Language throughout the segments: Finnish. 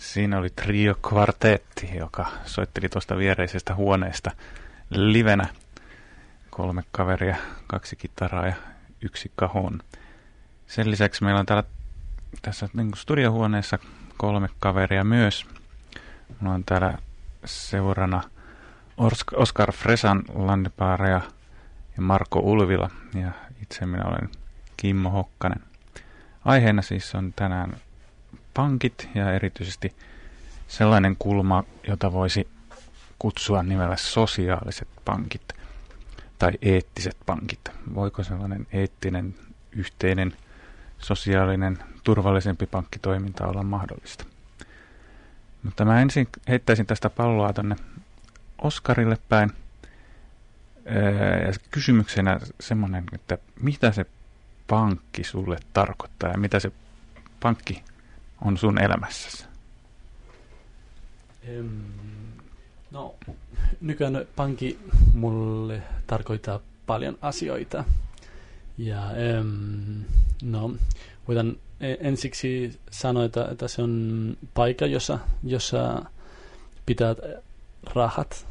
Siinä oli Trio Kvartetti, joka soitteli tuosta viereisestä huoneesta livenä. 3 kaveria, 2 kitaraa ja 1 cajon. Sen lisäksi meillä on tässä niin studiohuoneessa 3 kaveria myös. Mulla on täällä seurana Oskar Fresan Landepaara ja Marko Ulvila. Ja itse minä olen Kimmo Hokkanen. Aiheena siis on tänään pankit ja erityisesti sellainen kulma, jota voisi kutsua nimellä sosiaaliset pankit tai eettiset pankit. Voiko sellainen eettinen, yhteinen, sosiaalinen, turvallisempi pankkitoiminta olla mahdollista? Mutta mä ensin heittäisin tästä palloa tonne Oskarille päin. Ja kysymyksenä semmoinen, että mitä se pankki sulle tarkoittaa ja mitä se pankki on sun elämässäsi? No, nykyään pankki mulle tarkoittaa paljon asioita. Ja voidaan ensiksi sanoa, että se on paikka, jossa pitää rahat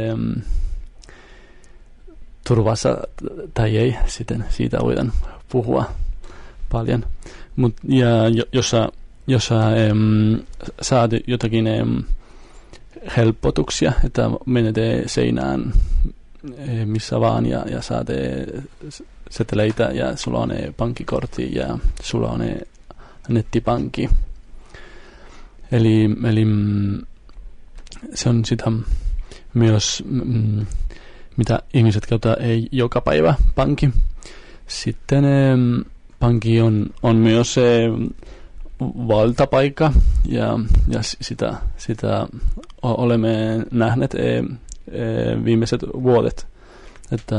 turvassa tai ei, sitten siitä voidaan puhua paljon. Ja jossa saat jotakin helpotuksia, että menet seinään missä vaan ja saat seteleitä ja sulla on pankkikortti ja sulla on nettipankki. Eli se on sitä myös, mitä ihmiset käyttää joka päivä pankki. Sitten pankki on myös valtapaikka ja sitä olemme nähneet viimeiset vuodet, että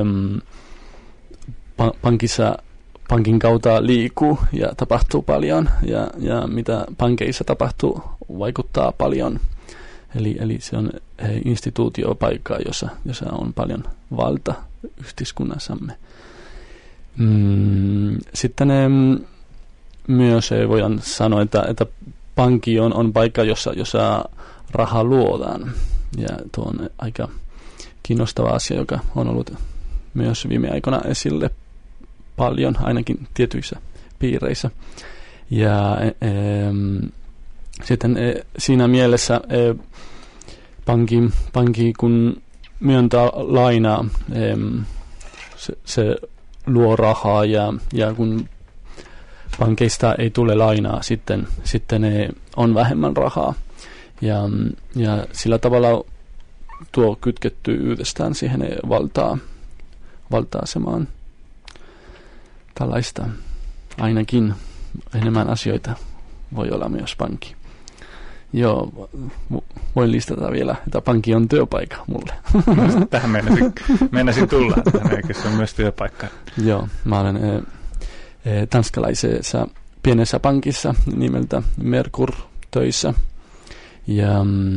pankin kautta liikkuu ja tapahtuu paljon ja mitä pankeissa tapahtuu vaikuttaa paljon. Eli se on instituutiopaikka, jossa on paljon valta yhteiskunnassamme. Sitten myös voidaan sanoa, että pankki on paikka, jossa rahaa luodaan. Ja tuo on aika kiinnostava asia, joka on ollut myös viime aikoina esille paljon, ainakin tietyissä piireissä. Ja sitten siinä mielessä pankki kun myöntää lainaa, se luo rahaa ja kun pankeista ei tule lainaa, sitten on vähemmän rahaa. Ja sillä tavalla tuo kytkettyy yhdestään siihen valta-asemaan. Tällaista ainakin enemmän asioita voi olla myös pankki. Joo, voin listata vielä, että pankki on työpaikka mulle. Tähän meinasin tulla, että se on myös työpaikka. Joo, mä olen tanskalaisessa pienessä pankissa nimeltä Merkur töissä. Ja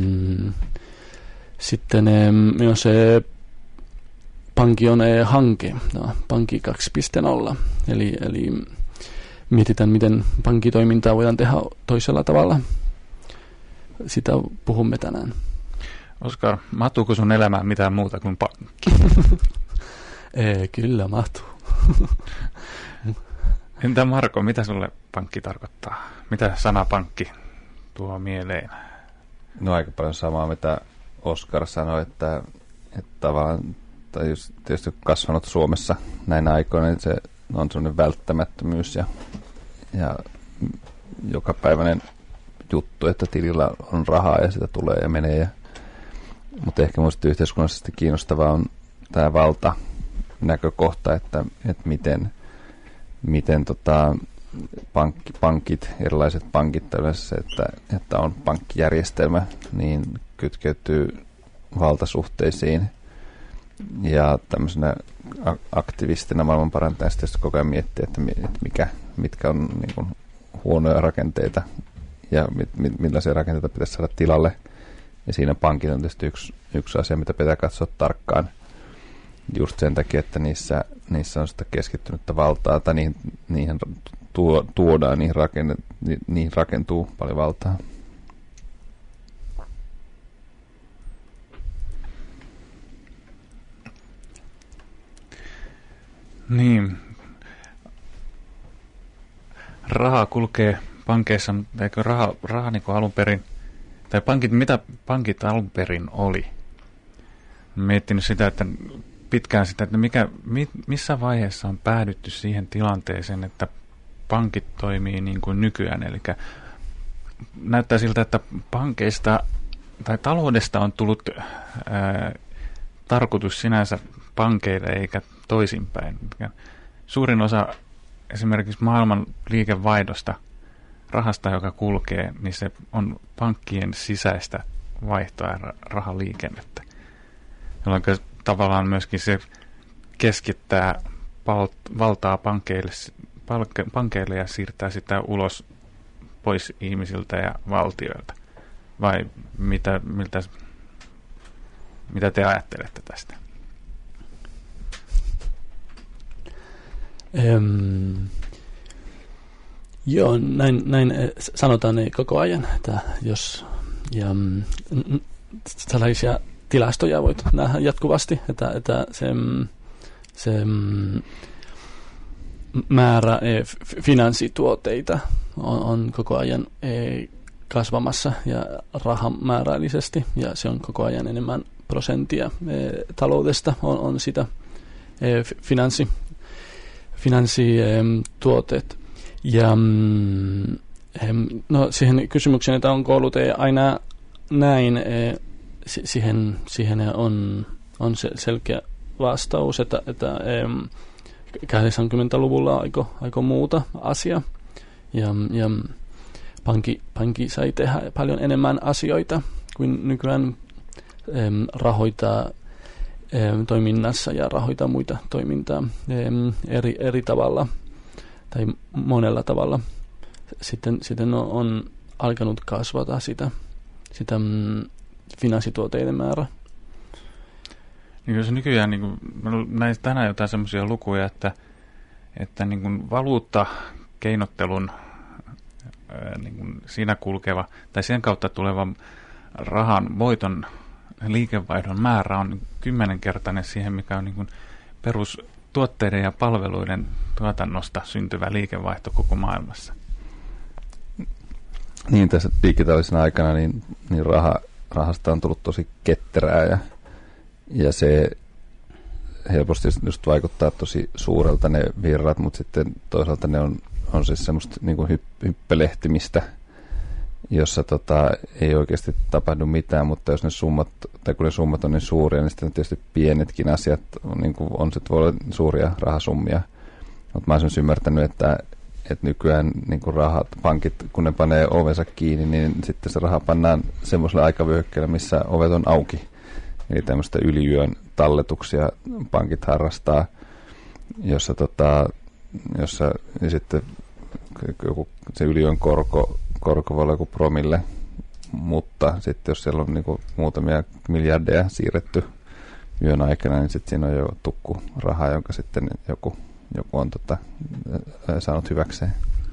sitten myös pankki on hanke, pankki 2.0. Eli mietitään, miten pankkitoimintaa voidaan tehdä toisella tavalla. Sitä puhumme tänään. Oskar, mahtuuko sun elämään mitään muuta kuin pankki? Kyllä mahtuu. Entä Marko, mitä sulle pankki tarkoittaa? Mitä sana pankki tuo mieleen? No aika paljon samaa, mitä Oskar sanoi, että tavallaan, tai just tietysti kasvanut Suomessa näinä aikoina, niin se on sellainen välttämättömyys ja jokapäiväinen juttu, että tilillä on rahaa ja sitä tulee ja menee. Mutta ehkä minusta yhteiskunnallisesti kiinnostavaa on tämä valtanäkökohta, että miten pankit, erilaiset pankit tällaisessa, että on pankkijärjestelmä, niin kytkeytyy valtasuhteisiin. Ja tämmöisenä aktivistina maailmanparantajana sitten koko ajan miettii, että mitkä on niin kuin huonoja rakenteita ja millaisia rakenteita pitäisi saada tilalle. Ja siinä pankit on tietysti yksi asia, mitä pitää katsoa tarkkaan just sen takia, että niissä on sitä keskittynyttä valtaa, tai niihin tuodaan, niihin rakentuu paljon valtaa. Niin. Raha kulkee pankeissa, eikö raha niin kuin alun perin, tai mitä pankit alun perin oli? Miettinyt sitä, että pitkään sitä, että missä vaiheessa on päädytty siihen tilanteeseen, että pankit toimii niin kuin nykyään. Eli näyttää siltä, että pankeista tai taloudesta on tullut tarkoitus sinänsä pankeille eikä toisinpäin. Suurin osa esimerkiksi maailman liikevaihdosta, rahasta, joka kulkee, niin se on pankkien sisäistä vaihtoa ja rahaliikennettä. Jolloin tavallaan myöskin se keskittää valtaa pankeille ja siirtää sitä ulos pois ihmisiltä ja valtioilta. Vai mitä te ajattelette tästä? Joo, näin sanotaan koko ajan, että jos tällaisia tilastoja voit nähdä jatkuvasti, että se määrä finanssituotteita on koko ajan kasvamassa ja rahamäärällisesti, ja se on koko ajan enemmän prosenttia taloudesta on sitä finanssituotteet. Ja no siihen kysymykseen, että onko ollut aina näin, siihen on selkeä vastaus, että 80-luvulla aika muuta asia. Ja pankki sai tehdä paljon enemmän asioita kuin nykyään rahoittaa toiminnassa ja rahoittaa muita toimintaa eri tavalla tai monella tavalla. Sitten on alkanut kasvata sitä finanssituotteiden määrä. Niin jos nykyään niin näin tänään jotain semmoisia lukuja, että niin kuin valuuttakeinottelun niin siinä kulkeva tai sen kautta tuleva rahan voiton liikevaihdon määrä on 10-kertainen siihen, mikä on niin kuin perustuotteiden ja palveluiden tuotannosta syntyvä liikevaihto koko maailmassa. Niin, tässä digitaalisena aikana niin rahasta on tullut tosi ketterää ja se helposti just vaikuttaa tosi suurelta ne virrat, mutta sitten toisaalta ne on siis semmoista niin kuin hyppelehtimistä, jossa ei oikeasti tapahdu mitään, mutta jos ne summat, tai kun ne summat on niin suuria, niin sitten tietysti pienetkin asiat on sitten voi olla suuria rahasummia. Mutta mä olisin ymmärtänyt, että nykyään niin kuin pankit, kun ne panee ovensa kiinni, niin sitten se raha pannaan semmoiselle aikavyöhykkeelle, missä ovet on auki. Eli tämmöistä ylijyön talletuksia pankit harrastaa, jossa niin sitten se ylijyön korko voi olla joku promille, mutta sitten jos siellä on niin kuin muutamia miljardeja siirretty yön aikana, niin sitten siinä on jo tukku rahaa, jonka sitten joku on saanut hyväkseen.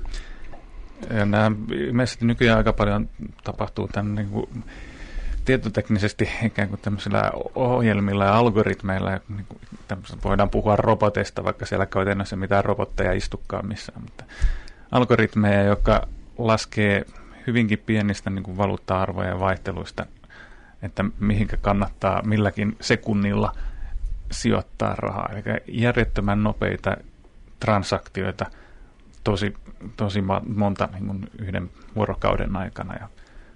Ja nämä ilmeisesti nykyään aika paljon tapahtuu tämän niin kuin tietoteknisesti ikään kuin tämmöisillä ohjelmilla ja algoritmeilla. Niin voidaan puhua roboteista, vaikka siellä käytännössä mitään robotteja istukaan missään. Mutta algoritmeja, jotka laskee hyvinkin pienistä niin kuin valuutta-arvojen vaihteluista, että mihinkä kannattaa milläkin sekunnilla sijoittaa rahaa. Eli järjettömän nopeita transaktioita tosi monta niin kuin yhden vuorokauden aikana. Ja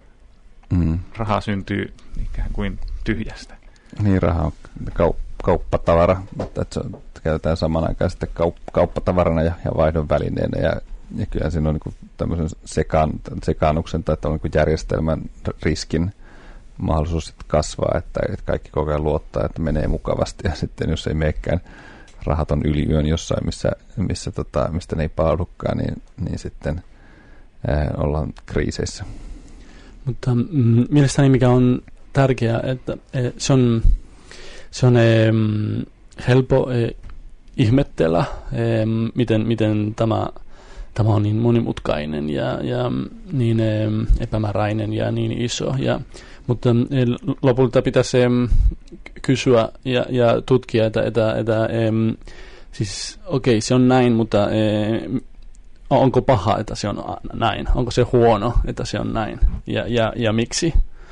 rahaa syntyy ikään kuin tyhjästä. Niin, raha on kauppatavara, mutta että se käytetään saman aikaan sitten kauppatavarana ja vaihdon välineenä. Ja kyllä siinä on niin tämmöisen sekaannuksen tai niin järjestelmän riskin mahdollisuus sitten kasvaa, että kaikki koko ajan luottaa, että menee mukavasti. Ja sitten jos ei meekään, rahat on yliyön jossain, mistä ne ei palaudukaan, niin sitten ollaan kriiseissä. Mutta mielestäni mikä on tärkeää, että se on helppo ihmettellä, miten tämä on niin monimutkainen ja niin epämääräinen ja niin iso. Mutta lopulta pitäisi kysyä ja tutkia, että Siis okei, se on näin, mutta onko paha, että se on näin? Onko se huono, että se on näin? Ja miksi?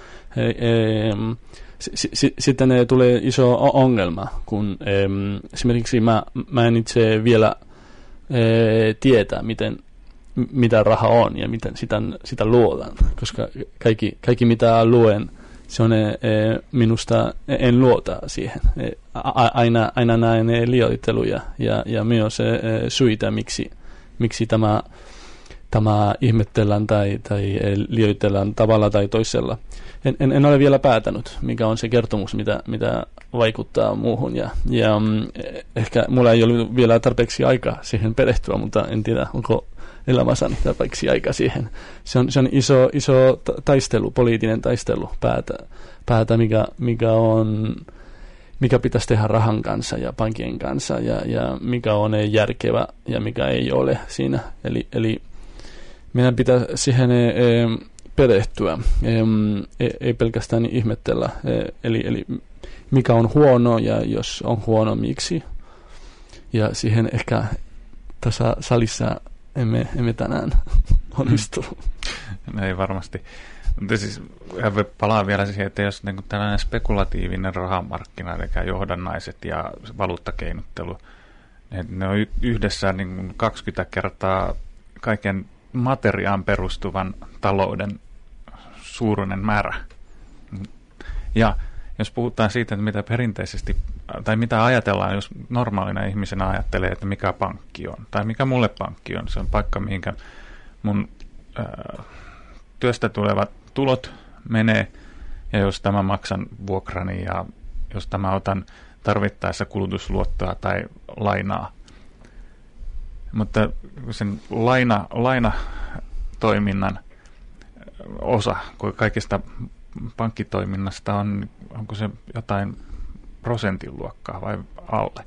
Sitten tulee iso ongelma, kun esimerkiksi mä en itse vielä tietää, mitä raha on ja miten sitä luodaan, koska kaikki mitä luen, se on minusta, en luota siihen. Aina näen liioitteluja ja myös syitä, miksi tämä ihmetellään tai liioitellaan tavalla tai toisella. En ole vielä päätänyt, mikä on se kertomus, mitä vaikuttaa muuhun. Ja ehkä mulla ei ollut vielä tarpeeksi aikaa siihen perehtyä, mutta en tiedä, onko elämässäni tarpeeksi aikaa siihen. Se on iso taistelu, poliittinen taistelu päätä mikä pitäisi tehdä rahan kanssa ja pankkien kanssa ja mikä on järkevä ja mikä ei ole siinä. Eli meidän pitää siihen perehtyä, ei pelkästään ihmetellä. Eli mikä on huono ja jos on huono, miksi. Ja siihen ehkä tässä salissa emme tänään onnistu. Ei varmasti. Mutta siis palaan vielä siihen, että jos niin tällainen spekulatiivinen rahamarkkina, eli johdannaiset ja valuuttakeinottelu, ne on yhdessä niin 20 kertaa kaiken materiaan perustuvan talouden suuruinen määrä. Ja jos puhutaan siitä, että mitä perinteisesti, tai mitä ajatellaan, jos normaalina ihmisenä ajattelee, että mikä pankki on, tai mikä mulle pankki on, se on paikka, mihinkä mun työstä tulevat tulot menee, ja jos tämä maksan vuokrani, ja jos tämä otan tarvittaessa kulutusluottoa tai lainaa. Mutta sen lainatoiminnan osa, kun kaikista pankkitoiminnasta onko se jotain prosentin luokkaa vai alle?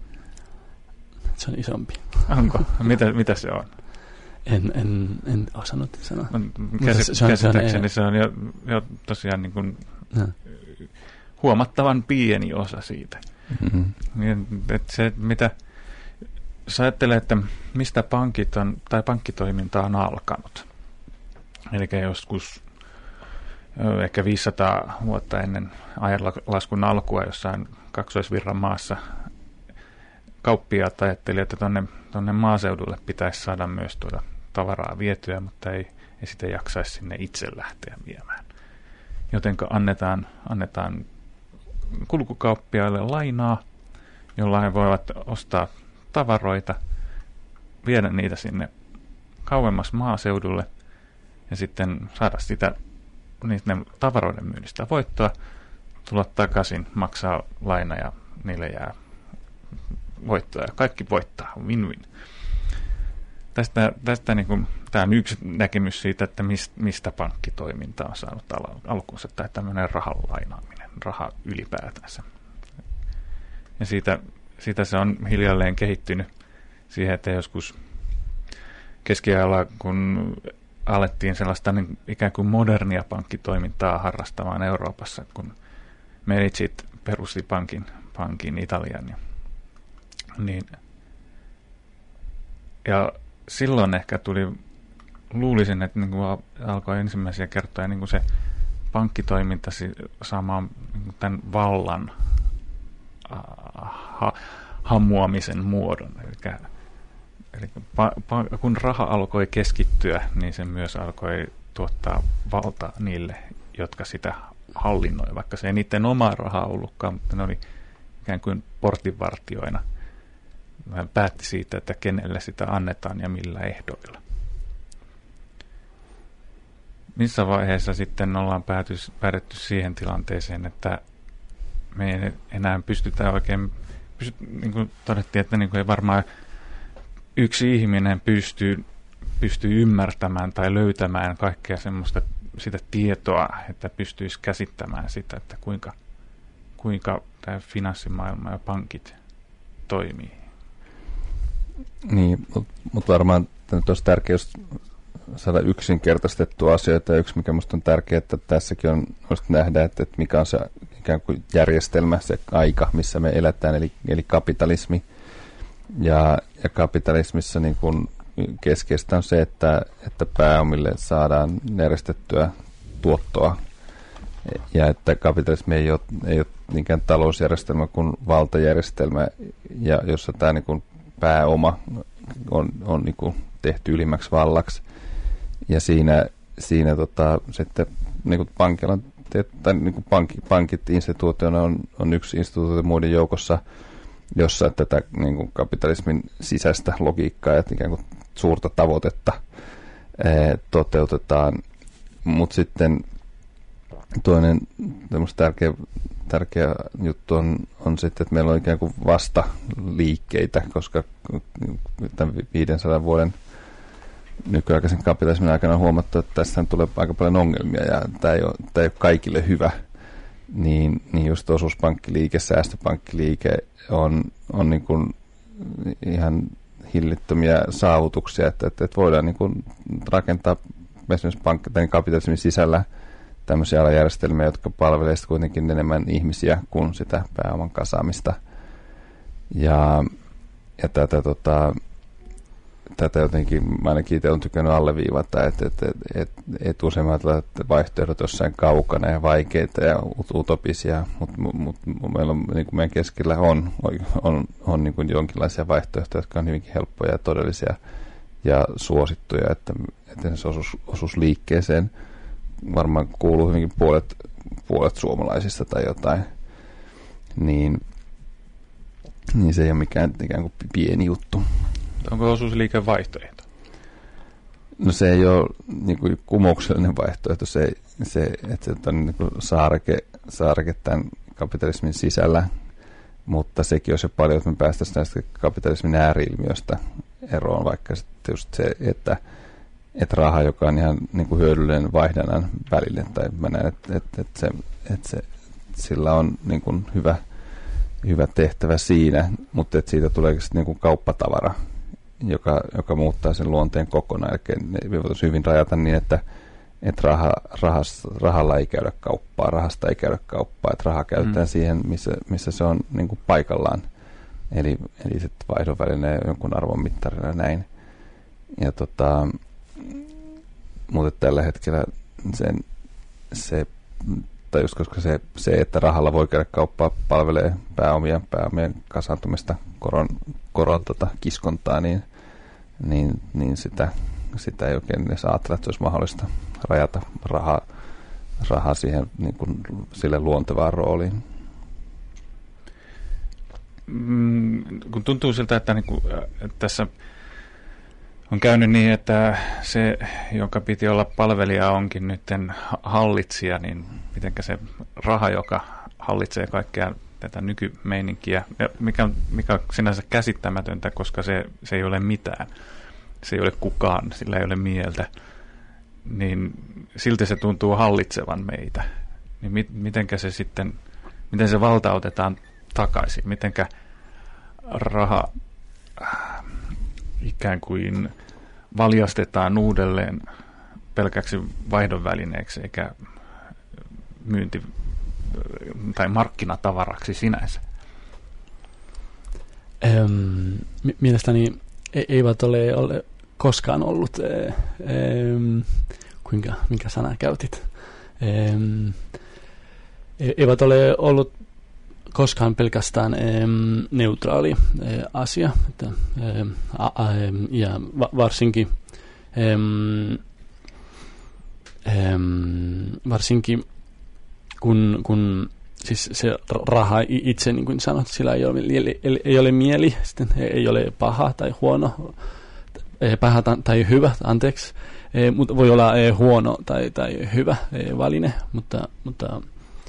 Se on isompi. Onko? Mitä se on? En osannut sanoa. Käsittääkseni se on jo tosiaan niin kuin huomattavan pieni osa siitä. Mm-hmm. Että se, mitä sä ajattelee, että mistä pankit on, tai pankkitoiminta on alkanut. Eli joskus ehkä 500 vuotta ennen ajanlaskun alkua jossain kaksoisvirran maassa kauppiaat ajatteli, että tuonne maaseudulle pitäisi saada myös tuoda tavaraa vietyä, mutta ei sitä jaksaisi sinne itse lähteä viemään. Jotenka annetaan kulkukauppiaille lainaa, jolla he voivat ostaa tavaroita, viedä niitä sinne kauemmas maaseudulle ja sitten saada sitä niiden tavaroiden myynnistä voittoa, tulla takaisin, maksaa laina ja niille jää voittoa ja kaikki voittaa, win-win. Tästä niin kuin, tämä on yksi näkemys siitä, että mistä pankkitoiminta on saanut alkuunsa, tai tämmöinen rahan lainaaminen, raha ylipäätänsä. Ja siitä se on hiljalleen kehittynyt siihen, että joskus keskiajalla, kun alettiin sellaista niin ikään kuin modernia pankkitoimintaa harrastamaan Euroopassa, kun Medicit perusti pankin Italian. Ja silloin ehkä luulisin, että niin kuin alkoi ensimmäisiä kertoja niin kuin se pankkitoiminta saamaan niin kuin tämän vallan hamuamisen muodon. Eli kun raha alkoi keskittyä, niin se myös alkoi tuottaa valtaa niille, jotka sitä hallinnoi, vaikka se ei niiden omaa rahaa ollutkaan, mutta ne oli ikään kuin portinvartioina. Hän päätti siitä, että kenelle sitä annetaan ja millä ehdoilla. Missä vaiheessa sitten ollaan päädytty siihen tilanteeseen, että me ei enää pystytä oikein, niin kuin todettiin, että niin kuin ei varmaan yksi ihminen pystyy ymmärtämään tai löytämään kaikkea semmoista sitä tietoa, että pystyisi käsittämään sitä, että kuinka tämä finanssimaailma ja pankit toimii. Niin, mutta varmaan nyt olisi tärkeää saada yksinkertaistettua asioita, ja yksi mikä minusta on tärkeää, että tässäkin on nähdä, että mikä on se ikään kuin järjestelmä, se aika, missä me eletään, eli kapitalismi. Ja kapitalismissa niin kun keskeistä on se, että pääomille saadaan järjestettyä tuottoa. Ja että kapitalismi ei ole niinkään talousjärjestelmä kuin valtajärjestelmä, ja jossa tämä niin kuin pääoma on niin kuin tehty ylimmäksi vallaksi. Ja siinä sitten niin kuin pankilla tai niin kuin pankit instituutiona on yksi instituutio muiden joukossa, jossa tätä niin kuin kapitalismin sisäistä logiikkaa ja ikään kuin suurta tavoitetta toteutetaan. Mutta sitten toinen tärkeä juttu on sitten, että meillä on ikään kuin vastaliikkeitä, koska tämän 500 vuoden nykyaikaisen kapitalismin aikana on huomattu, että tästä tulee aika paljon ongelmia ja tämä ei ole kaikille hyvä. Niin just osuuspankkiliike, säästöpankkiliike on niin kuin ihan hillittömiä saavutuksia, että voidaan niin kuin rakentaa esimerkiksi kapitalismin sisällä tämmöisiä alajärjestelmiä, jotka palvelee kuitenkin enemmän ihmisiä kuin sitä pääoman kasaamista. Ja tätä jotenkin mä ainakin itse olen tykännyt alleviivata, että useimmat vaihtoehdot jossain kaukana ja vaikeita ja utopisia, mutta meillä on, niin kuin meidän keskellä on niin kuin jonkinlaisia vaihtoehtoja, jotka on hyvinkin helppoja ja todellisia ja suosittuja, että se osuusliikkeeseen varmaan kuuluu hyvinkin puolet suomalaisista tai jotain, niin se ei ole mikään ikään kuin pieni juttu. Onko osuusliike vaihtoehto? No se ei ole niin kuin kumouksellinen vaihtoehto, että se on niin kuin saareke tämän kapitalismin sisällä, mutta sekin olisi paljon, että me päästäisiin näistä kapitalismin ääri-ilmiöistä eroon, vaikka sitten just se, että raha, joka on ihan niin kuin hyödyllinen vaihdannan välille, tai mä näen, että sillä on niin kuin hyvä tehtävä siinä, mutta että siitä tulee sitten niin kuin kauppatavara, joka muuttaa sen luonteen kokonaan. Eli me voitaisiin hyvin rajata niin, että rahalla ei käydä kauppaa, rahasta ei käydä kauppaa, että raha käytetään siihen, missä se on niin kuin paikallaan. Eli sitten vaihdon väline jonkun arvon mittarina ja näin. Ja mutta tällä hetkellä tai just koska se, että rahalla voi käydä kauppaa, palvelee pääomien kasaantumista koron kiskontaa, niin sitä ei oikein edes ajatella, että se olisi mahdollista rajata rahaa siihen niin kuin sille luontevaan rooliin. Kun tuntuu siltä, että tässä on käynyt niin, että se, jonka piti olla palvelija, onkin nyt hallitsija, niin mitenkä se raha, joka hallitsee kaikkea tätä nykymeininkiä, mikä on sinänsä käsittämätöntä, koska se ei ole mitään. Se ei ole kukaan, sillä ei ole mieltä. Niin silti se tuntuu hallitsevan meitä. Niin miten se valtautetaan takaisin? Mitenkä raha ikään kuin valjastetaan uudelleen pelkäksi vaihdonvälineeksi eikä myynti- tai markkinatavaraksi sinänsä? Mielestäni eivät ole koskaan ollut, minkä sanaa käytit, eivät ole ollut koskaan pelkästään neutraali asia, ja varsinkin kun siis se raha itse, niin kuin sanot, sillä ei ole mieli, sitten ei ole paha tai huono, paha tai hyvä, anteeksi, mutta voi olla huono tai hyvä väline, mutta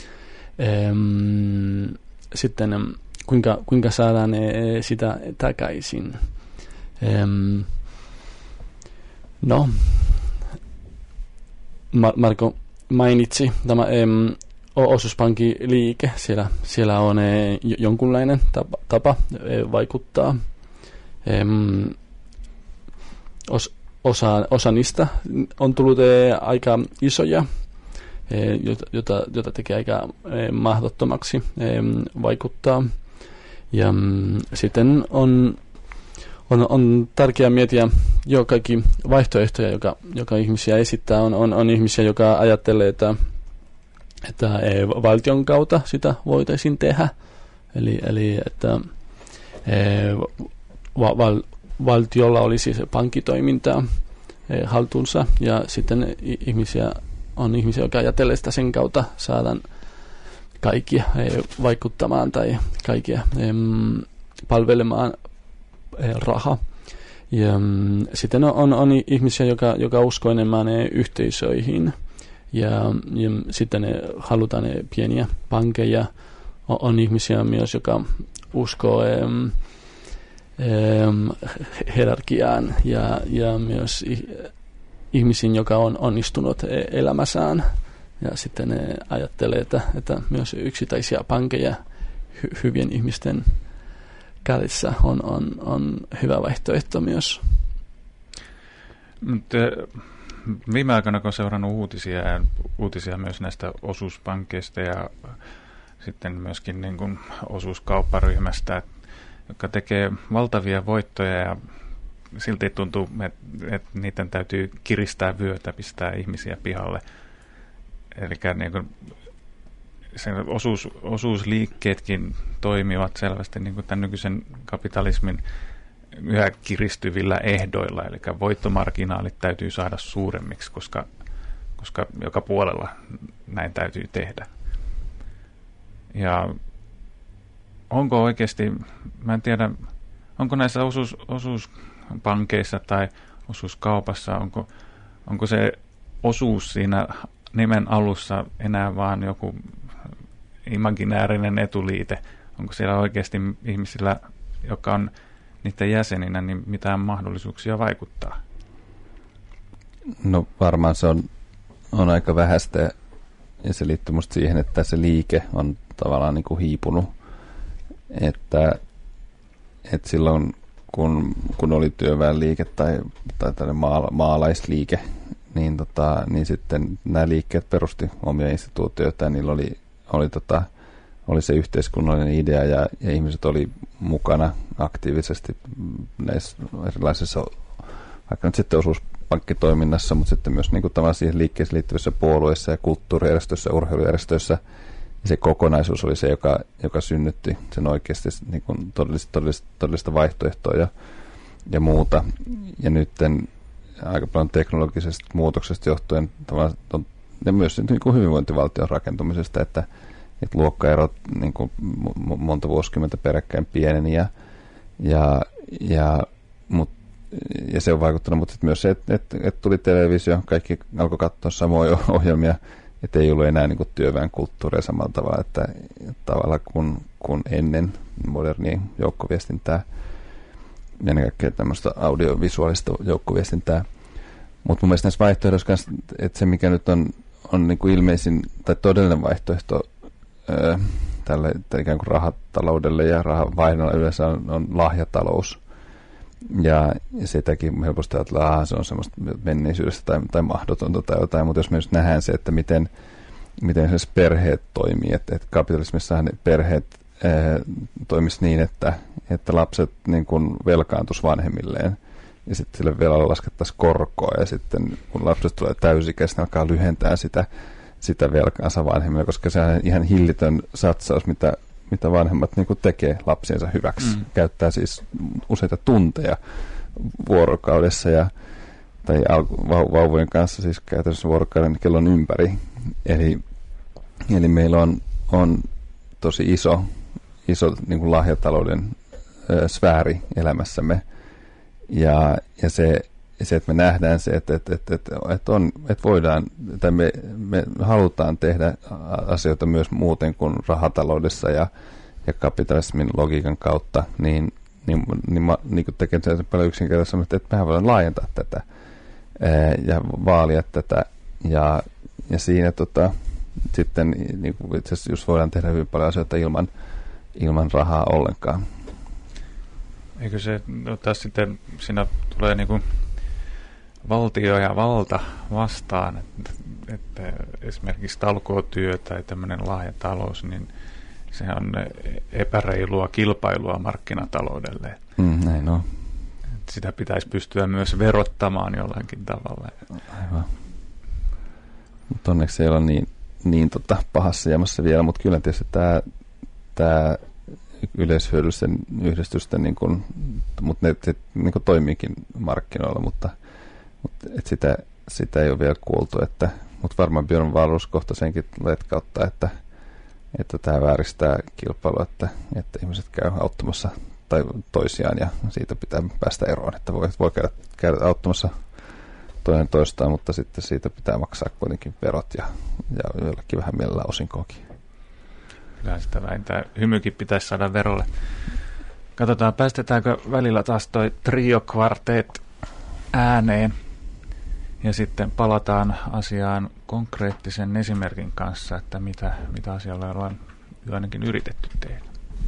sitten kuinka saadaan sitä takaisin? No, Marko mainitsi tämä osuuspankkiliike. Siellä on jonkunlainen tapa vaikuttaa. Osa niistä on tullut aika isoja, jota tekee aika mahdottomaksi vaikuttaa. Ja sitten on on tärkeää miettiä jo kaikki vaihtoehtoja, joka ihmisiä esittää. On ihmisiä, joka ajattelee, että valtion kautta sitä voitaisiin tehdä. Eli että valtiolla olisi se pankkitoimintaa haltuunsa, ja sitten on ihmisiä, jotka ajattelee sitä sen kautta saadaan kaikkia vaikuttamaan tai kaikkia palvelemaan rahaa. Ja sitten on ihmisiä, joka uskoo enemmän yhteisöihin, ja sitten halutaan pieniä pankkeja. On ihmisiä myös, joka uskoo hierarkiaan ja myös ihmisiin, joka on onnistunut elämässään. Ja sitten ajattelee, että myös yksittäisiä pankkeja hyvien ihmisten kädessä on hyvä vaihtoehto myös. Viime aikoina, kun olen seurannut uutisia myös näistä osuuspankkeista ja sitten myöskin niin kuin osuuskaupparyhmästä, joka tekee valtavia voittoja ja silti tuntuu, että niiden täytyy kiristää vyötä, pistää ihmisiä pihalle. Eli niin kuin osuusliikkeetkin toimivat selvästi niin kuin tämän nykyisen kapitalismin yhä kiristyvillä ehdoilla, eli voittomarginaalit täytyy saada suuremmiksi, koska joka puolella näin täytyy tehdä. Ja onko oikeasti, mä en tiedä, onko näissä osuuspankeissa tai osuuskaupassa, onko se osuus siinä nimen alussa enää vaan joku imaginäärinen etuliite? Onko siellä oikeasti ihmisillä, jotka on niiden jäseninä, niin mitään mahdollisuuksia vaikuttaa? No varmaan se on aika vähäistä, ja se liittyy musta siihen, että se liike on tavallaan niin kuin hiipunut. Että silloin, kun oli työväenliike tai tällainen maalaisliike, niin sitten nämä liikkeet perusti omia instituutioita, ja niillä oli se yhteiskunnallinen idea, ja ihmiset oli mukana aktiivisesti näissä erilaisissa, vaikka nyt sitten osuuspankkitoiminnassa, mutta sitten myös niin kuin siihen liikkeeseen liittyvissä puolueissa ja kulttuurijärjestöissä ja urheilujärjestöissä. Se kokonaisuus oli se, joka synnytti sen oikeasti niin kuin todellista vaihtoehtoa ja muuta. Ja nyt aika paljon teknologisesta muutoksesta johtuen ja myös niin kuin hyvinvointivaltion rakentumisesta, että luokkaerot niin kuin monta vuosikymmentä peräkkäin pieneni ja se on vaikuttanut, mutta myös se, että tuli televisio, kaikki alkoi katsoa samoja ohjelmia, että ei ollut enää niin kuin työväenkulttuuria samalla tavalla, että tavalla kuin ennen modernia joukkoviestintää, ennen kaikkea tämmöistä audiovisuaalista joukkoviestintää. Mutta mun mielestä näissä vaihtoehdoissa, että se mikä nyt on niin kuin ilmeisin tai todellinen vaihtoehto tälle ikään kuin rahataloudelle ja rahavaihdalla yleensä on lahjatalous. Ja sitäkin helposti ajatellaan, että se on semmoista menneisyydestä tai mahdotonta tai jotain, mutta jos me just nähdään se, että miten esimerkiksi perheet toimii, että kapitalismissahan perheet toimisi niin, että lapset niin kuin velkaantuisi vanhemmilleen ja sitten sille velalle laskettaisiin korkoa ja sitten kun lapset tulee täysikäisenä, alkaa lyhentää sitä velkaansa vanhemmille, koska se on ihan hillitön satsaus, mitä vanhemmat niin kuin tekee lapsiensa hyväksi. Käyttää siis useita tunteja vuorokaudessa tai vauvojen kanssa siis käytännössä vuorokauden kellon ympäri. Eli meillä on tosi iso niin kuin lahjatalouden sfääri elämässämme. Ja se, että me nähdään se, että voidaan, tai me halutaan tehdä asioita myös muuten kuin rahataloudessa ja kapitalismin logiikan kautta, niin kuin tekee sen paljon yksinkertaisesti, että mehän voidaan laajentaa tätä ja vaalia tätä. Ja siinä sitten niin kuin itse asiassa just voidaan tehdä hyvin paljon asioita ilman rahaa ollenkaan. Eikö se taas sitten, siinä tulee niin kuin valtio ja valta vastaan, että esimerkiksi talkootyö tai tämmöinen lahjatalous, niin se on epäreilua kilpailua markkinataloudelle. Näin on. sitä pitäisi pystyä myös verottamaan jollakin tavalla. Aivan. Mutta onneksi ei ole niin pahassa jamassa vielä, mutta kyllä tietysti tämä yleishyödyllisten yhdistysten, mutta ne niin kuin toimiikin markkinoilla, mutta sitä ei ole vielä kuultu, mutta varmaan Björn Wahlroos kohta senkin letkauttaa, että tämä vääristää kilpailua, että ihmiset käy auttamassa tai toisiaan ja siitä pitää päästä eroon, että voi käydä auttamassa toinen toistaan, mutta sitten siitä pitää maksaa kuitenkin verot ja jollakin vähän mielellä osinkoakin. Kyllä sitä vähintään hymykin pitäisi saada verolle. Katsotaan, päästetäänkö välillä taas toi Trio Quartet ääneen ja sitten palataan asiaan konkreettisen esimerkin kanssa, että mitä asialla ollaan ainakin yritetty tehdä.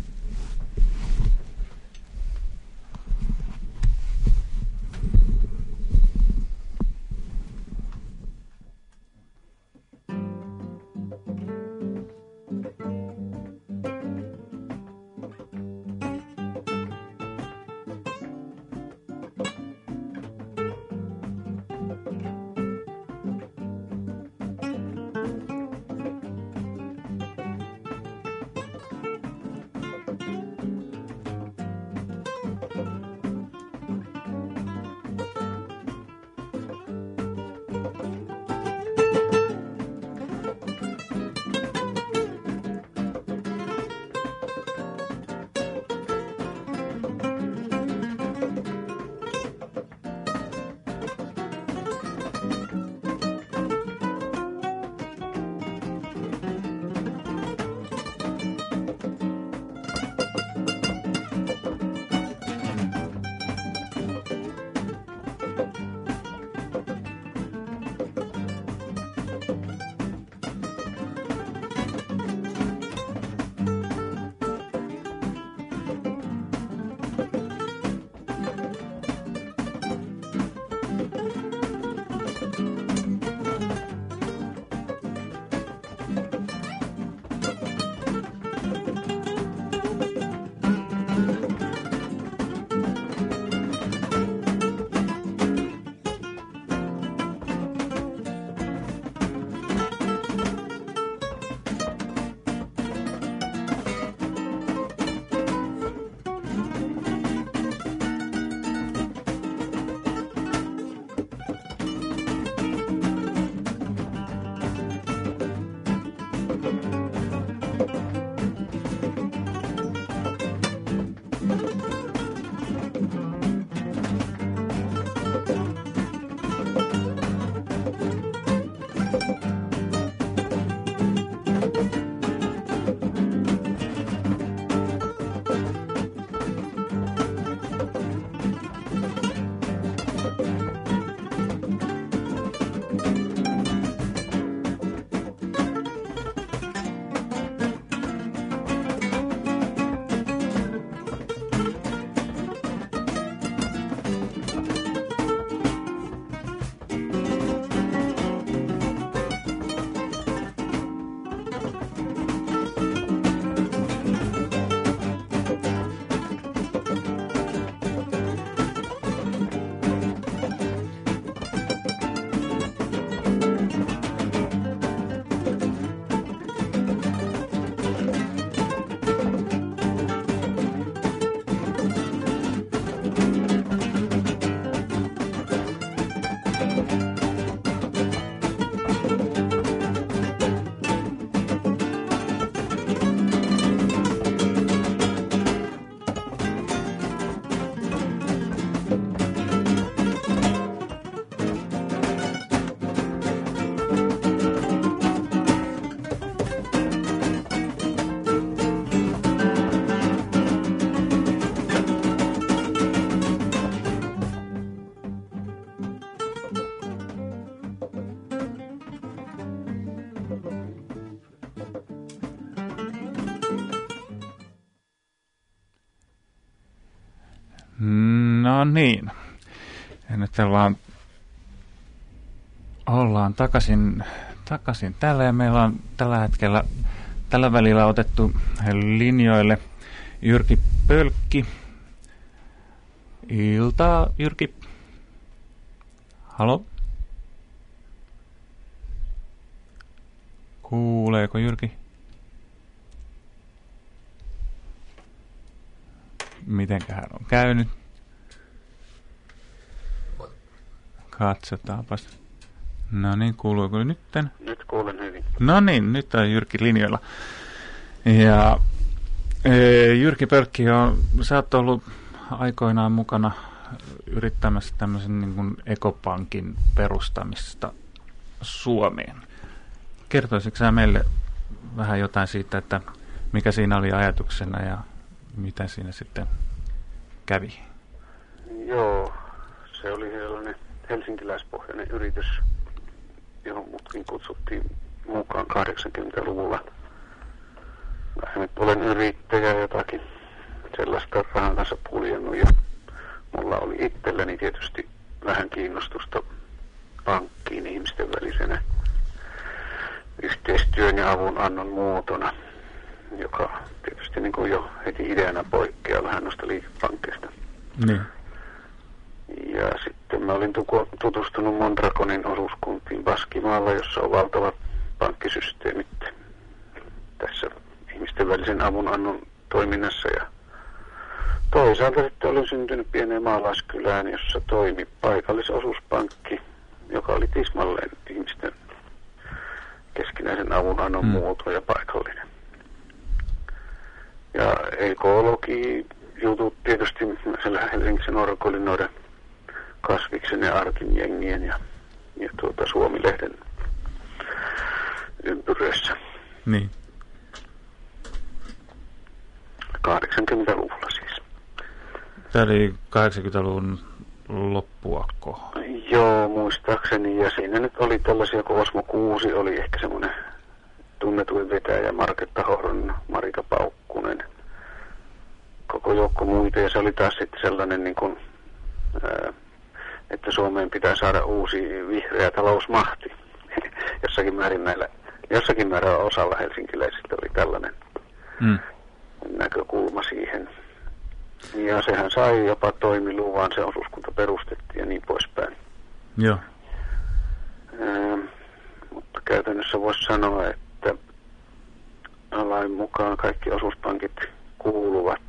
No niin. Ja nyt ollaan takaisin täällä ja meillä on tällä hetkellä tällä välillä otettu linjoille Jyrki Pölkki Iltaa, Jyrki. Halo? Kuuleeko Jyrki? Mitenköhän on käynyt? Katsotaanpas. No niin, kuuluuko nytten? Nyt kuulen hyvin. No niin, nyt on Jyrki linjoilla. Ja Jyrki Pölkki, sä oot ollut aikoinaan mukana yrittämässä tämmöisen niin kuin ekopankin perustamista Suomeen. Kertoisitko sä meille vähän jotain siitä, että mikä siinä oli ajatuksena ja mitä siinä sitten kävi? Joo, se oli sellainen helsinkiläispohjainen yritys, johon mutkin kutsuttiin mukaan 80-luvulla. Mä olen yrittäjä jotakin sellaista rahan kanssa puljannut ja mulla oli itselläni tietysti vähän kiinnostusta pankkiin ihmisten välisenä yhteistyön ja avunannon muotona, joka tietysti niin kuin jo heti ideana poikkeaa vähän noista liikepankkeista. Niin. Ja sitten mä olin tutustunut Mondragonin osuuskuntiin Baskimaalla, jossa on valtavat pankkisysteemit tässä ihmisten välisen avunannon toiminnassa. Ja toisaalta sitten olin syntynyt pieneen maalaiskylään, jossa toimi paikallisosuuspankki, joka oli tismalleen ihmisten keskinäisen avunannon muoto ja paikallinen. Ja ekologi-jutut tietysti siellä Helsingissä norkoilin noiden Kasviksen ja Arkin jengien ja Suomi-lehden ympyröissä. Niin. 80-luvulla siis. Tämä oli 80-luvun loppuakko. Joo, muistaakseni. Ja siinä nyt oli tällaisia, kun Osmo Kuusi oli ehkä semmoinen tunnetuin vetäjä, Marketta Horn, Marika Paukkunen, koko joukko muita. Ja se oli taas sitten sellainen, niin kuin, että Suomeen pitää saada uusi vihreä talousmahti. Jossakin määrin osalla helsinkiläisistä oli tällainen näkökulma siihen. Ja sehän sai jopa toimiluvan, se osuuskunta perustettiin ja niin poispäin. Joo. Mutta käytännössä voisi sanoa, että lain mukaan kaikki osuuspankit kuuluvat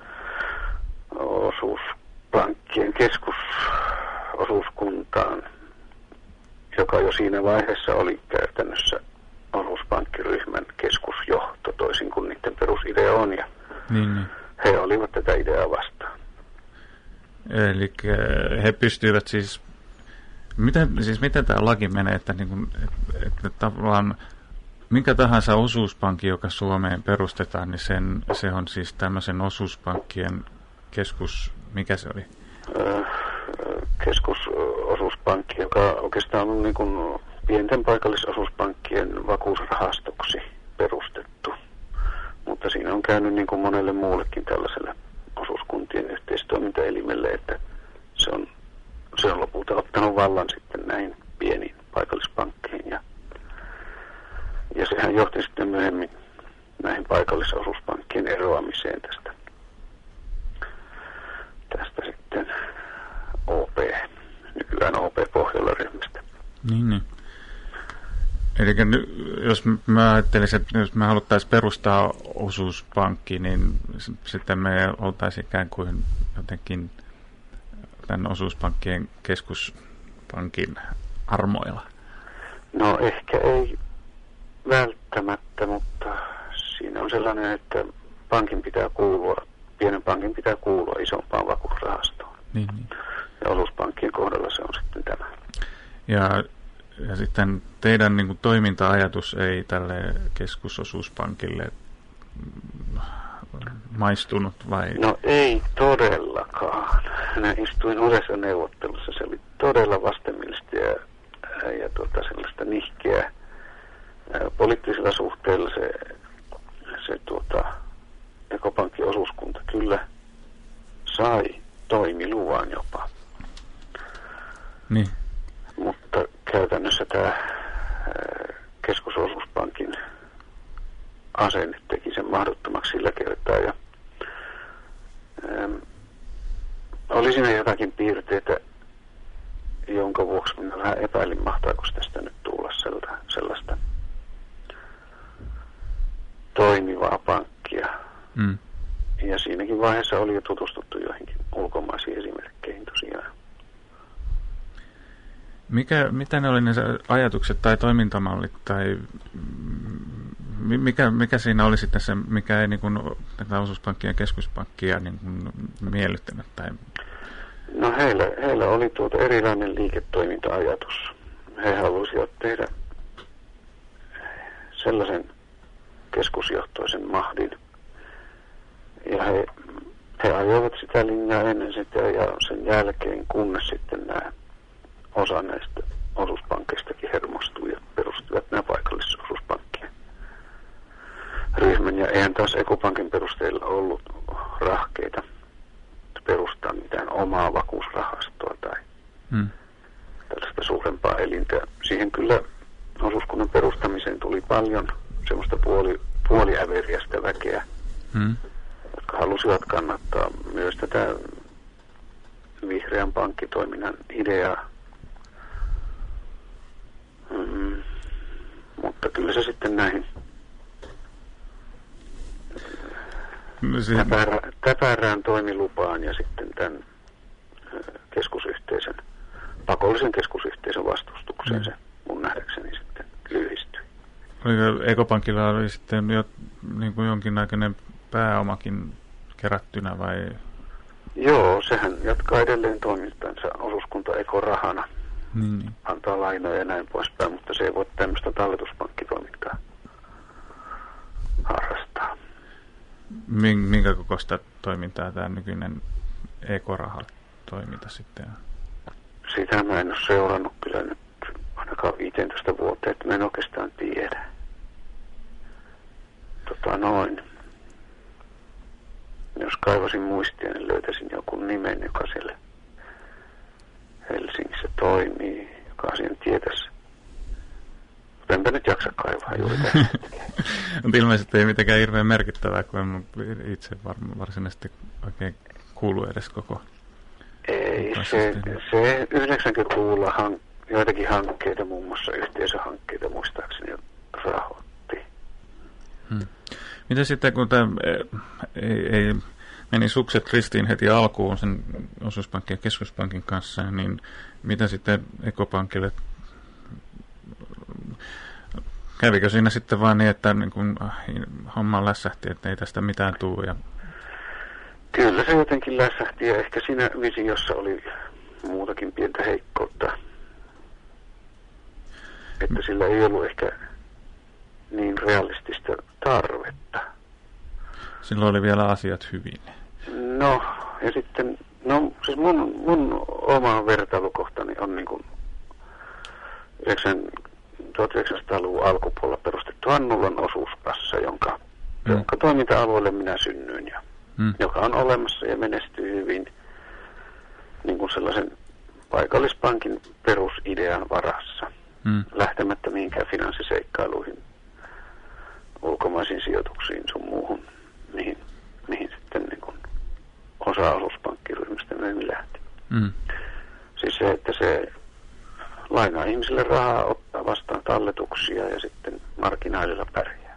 osuuspankkien keskusosuuskuntaan, joka jo siinä vaiheessa oli käytännössä osuuspankkiryhmän keskusjohto, toisin kuin niiden perusidea on. Ja niin. he olivat tätä ideaa vastaan. Eli he pystyivät siis, miten tämä laki menee, että tavallaan minkä tahansa osuuspankki, joka Suomeen perustetaan, niin se on siis tämmöisen osuuspankkien mikä se oli? Keskusosuuspankki, joka oikeastaan on niin kuin pienten paikallisosuuspankkien vakuusrahastoksi perustettu. Mutta siinä on käynyt niin kuin monelle muullekin tällaiselle osuuskuntien yhteistoimintaelimelle, että se on lopulta ottanut vallan sitten näihin pieniin paikallispankkeihin. Ja sehän johti sitten myöhemmin näihin paikallisosuuspankkien eroamiseen tästä sitten nykyään OP-pohjalla ryhmästä. Niin. Eli jos mä ajattelisin, että jos me haluttaisiin perustaa osuuspankki, niin sitten me oltaisiin ikään kuin jotenkin tämän osuuspankkien keskuspankin armoilla. No ehkä ei välttämättä, mutta siinä on sellainen, että pienen pankin pitää kuulua isompaan vakuusrahastoon. Niin. Ja osuuspankkien kohdalla se on sitten tämä. Ja sitten teidän niin kuin toiminta-ajatus ei tälle keskusosuuspankille maistunut vai? No ei todellakaan. Minä istuin useassa neuvottelussa. Se oli todella vastenmielistä ja sellaista nihkeää. Poliittisilla suhteilla se ekopankin osuuskunta kyllä sai toimiluvan jopa. Niin. Mutta käytännössä tämä keskusosuuspankin asenne teki sen mahdottomaksi sillä kertaa. Ja oli siinä Ja siinäkin vaiheessa oli jo tutustuttu joihinkin ulkomaisiin esimerkkeihin tosiaan. Mitä ne oli ne ajatukset tai toimintamallit tai mikä siinä oli sitten se, mikä ei niin kuin tätä osuuspankkia ja keskuspankkia niin kuin miellyttänyt? Tai... No heillä oli erilainen liiketoiminta-ajatus. He halusivat tehdä sellaisen keskusjohtoisen mahdin. Ja he ajoivat sitä linjaa ennen sitä ja sen jälkeen, kunnes sitten osa näistä osuuspankkeistakin hermostui ja perustivat nämä paikallisosuuspankkien ryhmän. Ja eihän taas Ekopankin perusteella ollut rahkeita perustaa mitään omaa vakuusrahastoa tai tällaista suurempaa elintä. Siihen kyllä osuuskunnan perustamiseen tuli paljon semmoista puoliäveriästä väkeä, jotka halusivat kannattaa myös tätä vihreän pankkitoiminnan ideaa. Mutta kyllä se sitten näihin täpärään toimilupaan ja sitten tämän pakollisen keskusyhteisön vastustukseen se mun nähdäkseni sitten lyhistyi. Ekopankilla oli sitten jo niin kuin jonkinnäköinen pääomakin kerättynä vai? Joo, sehän jatkaa edelleen toimintansa osuuskunta Ekorahana. Niin. Antaa lainoja ja näin poispäin, mutta se ei voi tämmöistä talletuspankkitoimintaa harrastaa. Minkä kokoista toimintaa tämä nykyinen Ekoraha-toiminta sitten on? Sitä mä en ole seurannut kyllä nyt ainakaan 15 vuotta, että mä en oikeastaan tiedä. Jos kaivasin muistia, niin löytäisin joku nimen, joka siellä Helsingissä toimii, joka asian tietäisi. Mutta enpä nyt jaksa kaivaa juuri tästä. Mutta ilmeisesti ei mitenkään hirveän merkittävää, kun en itse varsinaisesti oikein kuulu edes koko. Ei, se 90-luvulla joitakin hankkeita, muun muassa yhteisöhankkeita muistaakseni rahoitti. Mitä sitten, kun tämä ei meni sukset ristiin heti alkuun sen osuuspankin ja keskuspankin kanssa, niin mitä sitten Ekopankille, kävikö siinä sitten vaan niin, että niin kun homma lässähti, että ei tästä mitään tule? Ja... Kyllä se jotenkin lässähti ja ehkä siinä visiossa oli muutakin pientä heikkoutta, että sillä ei ollut ehkä niin realistista tarvetta. Silloin oli vielä asiat hyvin. No, ja sitten, siis mun oma vertailukohtani on niin kuin 1900-luvun alkupuolella perustettu Annulan osuuskassa, jonka toiminta-alueelle minä synnyin ja joka on olemassa ja menestyy hyvin niin kuin sellaisen paikallispankin perusidean varassa, lähtemättä mihinkään finanssiseikkailuihin, ulkomaisiin sijoituksiin sun muuhun, mihin sitten niin kuin osa osuuspankkiryhmästä myöhemmin lähti. Siis se, että se lainaa ihmisille rahaa, ottaa vastaan talletuksia ja sitten marginaalilla pärjää.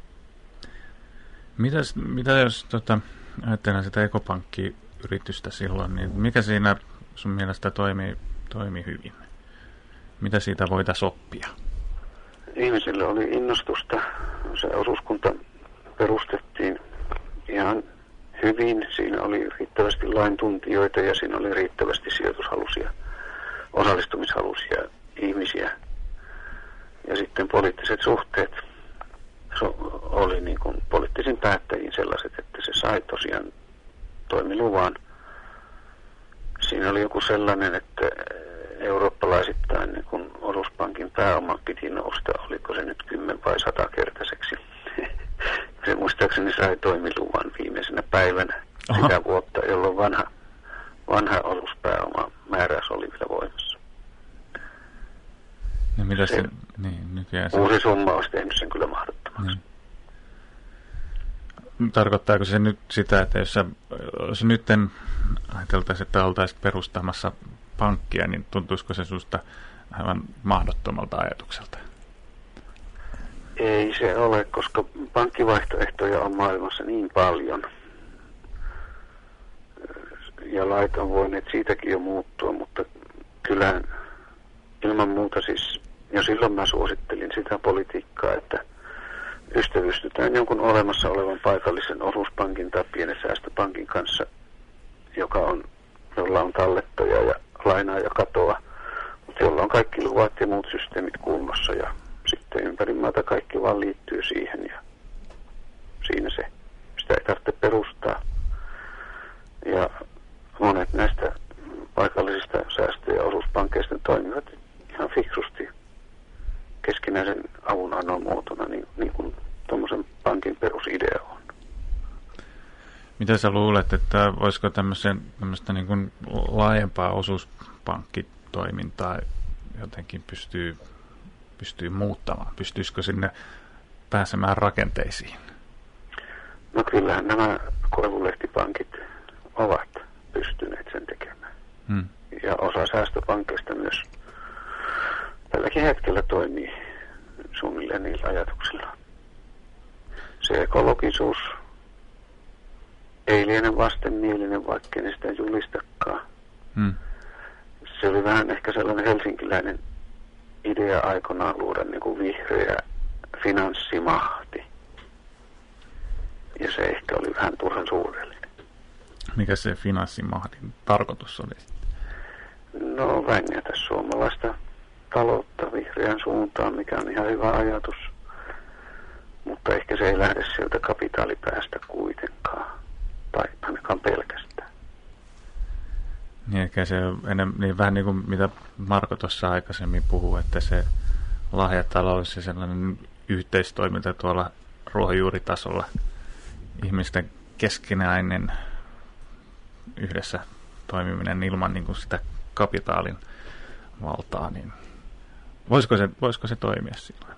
Mitä jos ajatellaan sitä ekopankkiyritystä silloin, niin mikä siinä sun mielestä toimii hyvin? Mitä siitä voitaisiin oppia? Ihmisille oli innostusta. Se osuuskunta perustettiin ihan hyvin. Siinä oli riittävästi laintuntijoita ja siinä oli riittävästi sijoitushalusia, osallistumishalusia ihmisiä. Ja sitten poliittiset suhteet oli niin kuin poliittisiin päättäjiin sellaiset, että se sai tosiaan toimiluvan. Siinä oli joku sellainen, että eurooppalaisittain niin kun osuuspankin pääoma piti nousta, oliko se nyt 10 vai 100-kertaiseksi. Se muistaakseni sai toimiluvan viimeisenä päivänä sitä vuotta, jolloin vanha osuuspääoma määräys oli vielä voimassa. No mitä se nykyään uusi summa olisi tehnyt sen kyllä mahdottomaksi. Tarkoittaako se nyt sitä, että jos nyt ajateltaisiin, että oltaisiin perustamassa pankkia, niin tuntuisiko se susta aivan mahdottomalta ajatukselta? Ei se ole, koska pankkivaihtoehtoja on maailmassa niin paljon. Ja lait on voineet siitäkin jo muuttua, mutta kyllä ilman muuta siis, jo silloin mä suosittelin sitä politiikkaa, että ystävystytään jonkun olemassa olevan paikallisen osuuspankin tai pienen säästöpankin kanssa, jolla on tallettoja ja lainaa ja katoa, mutta jolla on kaikki luvat ja muut systeemit kunnossa ja sitten ympäri maata kaikki vaan liittyy siihen ja siinä se. Sitä ei tarvitse perustaa. Ja monet näistä paikallisista säästö- ja osuuspankkeista toimivat ihan fiksusti keskinäisen avunannon muotona, niin kuin tuommoisen pankin perusidea on. Mitä sä luulet, että voisiko tämmöistä niin kuin laajempaa osuuspankkitoimintaa jotenkin pystyy muuttamaan? Pystyisikö sinne pääsemään rakenteisiin? No kyllähän nämä koivulehtipankit ovat pystyneet sen tekemään. Ja osa säästöpankkeista myös tälläkin hetkellä toimii suunnilleen niillä ajatuksilla. Se ekologisuus ei liene vastenmielinen, vaikka ne sitä julistakaan. Se oli vähän ehkä sellainen helsinkiläinen idea aikoinaan luoda niin kuin vihreä finanssimahti. Ja se ehkä oli vähän turhan suurellinen. Mikä se finanssimahdin tarkoitus oli? No vängätä suomalaista taloutta vihreän suuntaan, mikä on ihan hyvä ajatus. Mutta ehkä se ei lähde sieltä kapitaalipäästä kuitenkaan. Tai ainakaan pelkästään. Niin ehkä se on niin vähän niin kuin mitä Marko tuossa aikaisemmin puhui, että se lahjatalous ja sellainen yhteistoiminta tuolla ruohonjuuritasolla, ihmisten keskinäinen yhdessä toimiminen ilman niin kuin sitä kapitaalin valtaa, niin voisiko se toimia silloin?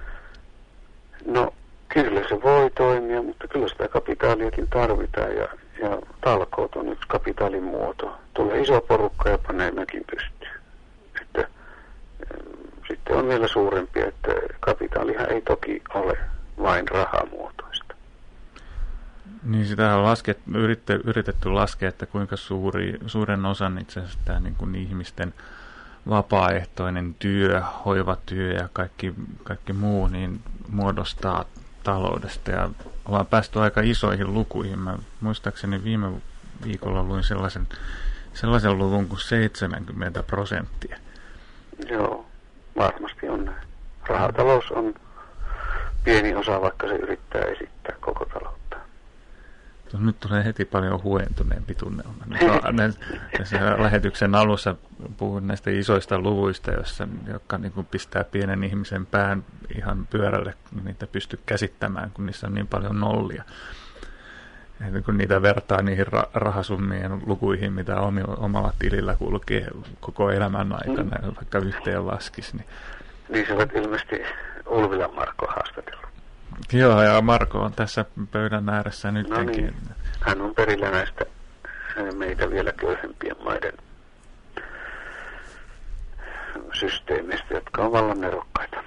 No kyllä se voi toimia, mutta kyllä sitä kapitaaliakin tarvitaan ja talkoot on yksi kapitaalin muoto. Tulee iso porukka ja panee mökin pystyyn. Että sitten on vielä suurempia, että kapitaalihan ei toki ole vain rahamuotoista. Niin sitä on yritetty laskea, että kuinka suuren osan itse asiassa tämä niin kuin ihmisten vapaaehtoinen työ, hoivatyö ja kaikki muu niin muodostaa taloudesta ja ollaan päästy aika isoihin lukuihin. Mä muistaakseni viime viikolla luin sellaisen luvun kuin 70%. Joo, varmasti on näin. Rahatalous on pieni osa, vaikka se yrittää esittää koko taloutta. Nyt tulee heti paljon huentuneempi tunnelma. Tässä lähetyksen alussa puhun näistä isoista luvuista, jotka niin kuin pistää pienen ihmisen pään ihan pyörälle, kun niitä pystyy käsittämään, kun niissä on niin paljon nollia. Ja kun niitä vertaa niihin rahasummien lukuihin, mitä omalla tilillä kulkee koko elämän aikana, vaikka yhteen laskisi. Niin sä olet ilmeisesti Ulvilan Marko haastatellut. Joo, ja Marko on tässä pöydän ääressä nytkin. No niin. Hän on perillä näistä meitä vielä köyhempien maiden systeemeistä, jotka on vallan nerokkaita.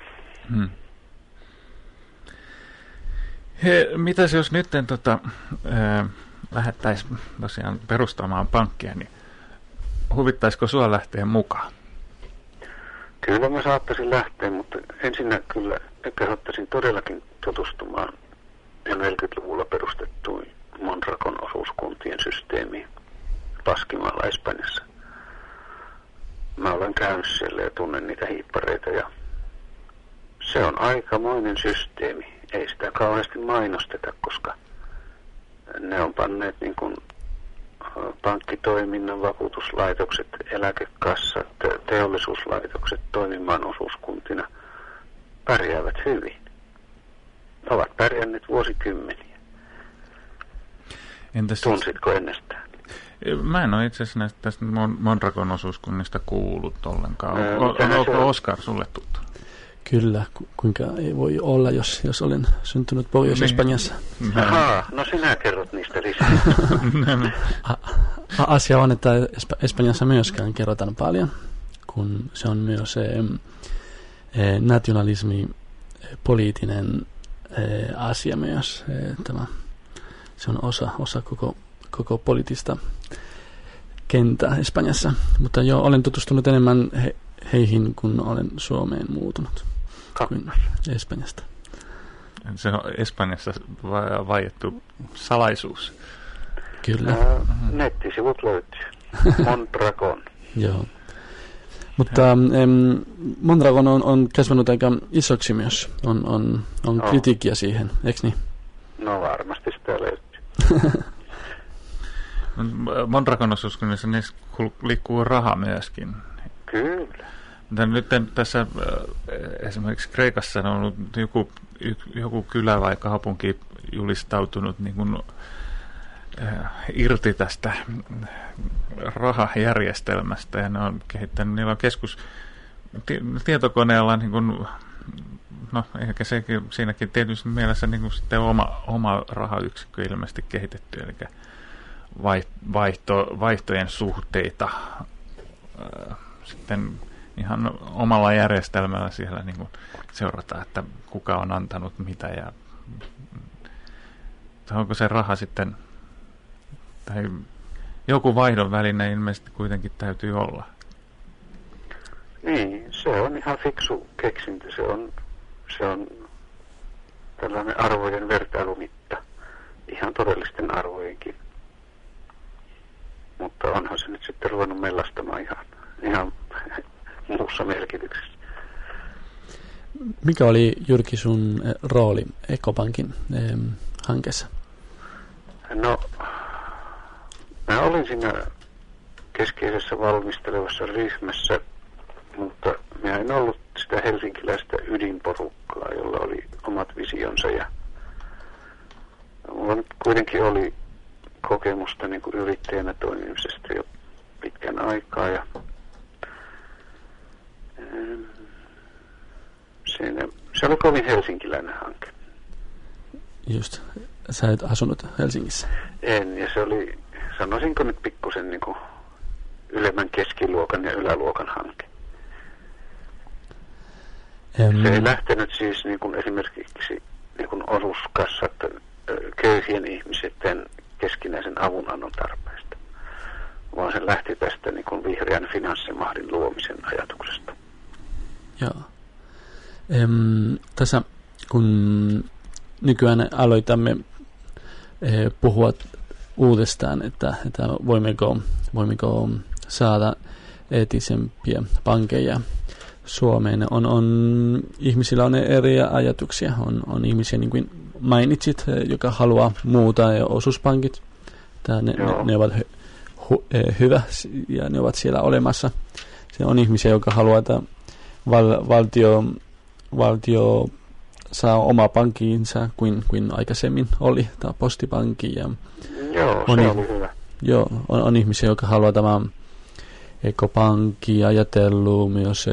Mitäs jos nyt lähdettäisiin tosiaan perustamaan pankkia, niin huvittaisiko sua lähteä mukaan? Kyllä mä saattaisin lähteä, mutta ensinnä kyllä kehottaisin todellakin tutustumaan jo 40-luvulla perustettuun Mondragon osuuskuntien systeemiin Baskimaalla Espanjassa. Mä olen käynyt siellä ja tunnen niitä hiippareita ja se on aikamoinen systeemi. Ei sitä kauheasti mainosteta, koska ne on panneet niin kuin pankkitoiminnan, vakuutuslaitokset, eläkekassat, teollisuuslaitokset toimimaan osuuskuntina pärjäävät hyvin. Ovat pärjänneet vuosikymmeniä. Tunsitko ennestään? Mä en ole itse asiassa tästä Mondragon osuuskunnista kuullut ollenkaan. Onko Oskar sulle tuttu? Kyllä, kuinka ei voi olla, jos olen syntynyt Pohjois-Espanjassa. Ahaa, no sinä kerrot niistä lisää. Asia on, että Espanjassa myöskään kerrotaan paljon, kun se on myös nationalismi poliittinen asia myös. Se on osa koko poliittista kenttää Espanjassa. Mutta joo, olen tutustunut enemmän heihin, kun olen Suomeen muutunut kuin Espanjasta. Se on Espanjassa vaiettu salaisuus. Kyllä. Nettisivut löytyy. Mondragon. Joo. Mutta Mondragon on kasvanut aika isoksi myös. On kritiikkiä siihen, eikö niin? No varmasti sitä löytyy. Mondragon osuuskunnassa niissä liikkuu raha myöskin. Kyllä. Mutta nyt tässä esimerkiksi Kreikassa on ollut joku kylä vai kaupunki julistautunut niin kuin, irti tästä rahajärjestelmästä ja ne on kehittänyt, niillä on tietokoneella niin kuin, no ehkä siinäkin tietysti mielessä niin kuin sitten oma rahayksikkö ilmeisesti kehitetty, eli vaihtojen suhteita sitten ihan omalla järjestelmällä siellä niin kuin seurataan, että kuka on antanut mitä ja onko se raha sitten tai joku vaihdon väline ilmeisesti kuitenkin täytyy olla. Niin, se on ihan fiksu keksintö. Se on tällainen arvojen vertailumitta, ihan todellisten arvojenkin. Mutta onhan se nyt sitten ruvennut mellastamaan ihan muussa merkityksessä. Mikä oli Jyrki sun rooli Ekopankin hankkeessa? No, mä olin siinä keskeisessä valmistelevassa ryhmässä, mutta minä en ollut sitä helsinkiläistä ydinporukkaa, jolla oli omat visionsa. Ja mulla kuitenkin oli kokemusta niin kuin yrittäjänä toimimisesta jo pitkän aikaa. Ja se oli kovin helsinkiläinen hanke. Just, sä et asunut Helsingissä. En, ja se oli, sanoisinko nyt pikkusen niin kuin ylemmän keskiluokan ja yläluokan hanke. Se ei lähtenyt siis niin kuin esimerkiksi niin kuin osuuskassat köyhien ihmisten keskinäisen avunannon tarpeesta, vaan se lähti tästä niin kuin vihreän finanssimahdin luomisen ajatuksesta. Joo. Tässä kun nykyään aloitamme puhua uudestaan, että voimmeko saada eettisempiä pankkeja Suomeen. Ihmisillä on eri ajatuksia. On ihmisiä, niin kuin mainitsit, joka haluaa muuta osuuspankit. Ne ovat hyvä ja ne ovat siellä olemassa. Se on ihmisiä, joka haluaa, että valtio saa oma pankkiinsa kuin aikaisemmin oli, tämä postipankki. Ja joo, se oli hyvä. Joo, on ihmisiä, jotka haluaa tämä ekopankki ajatellut myös.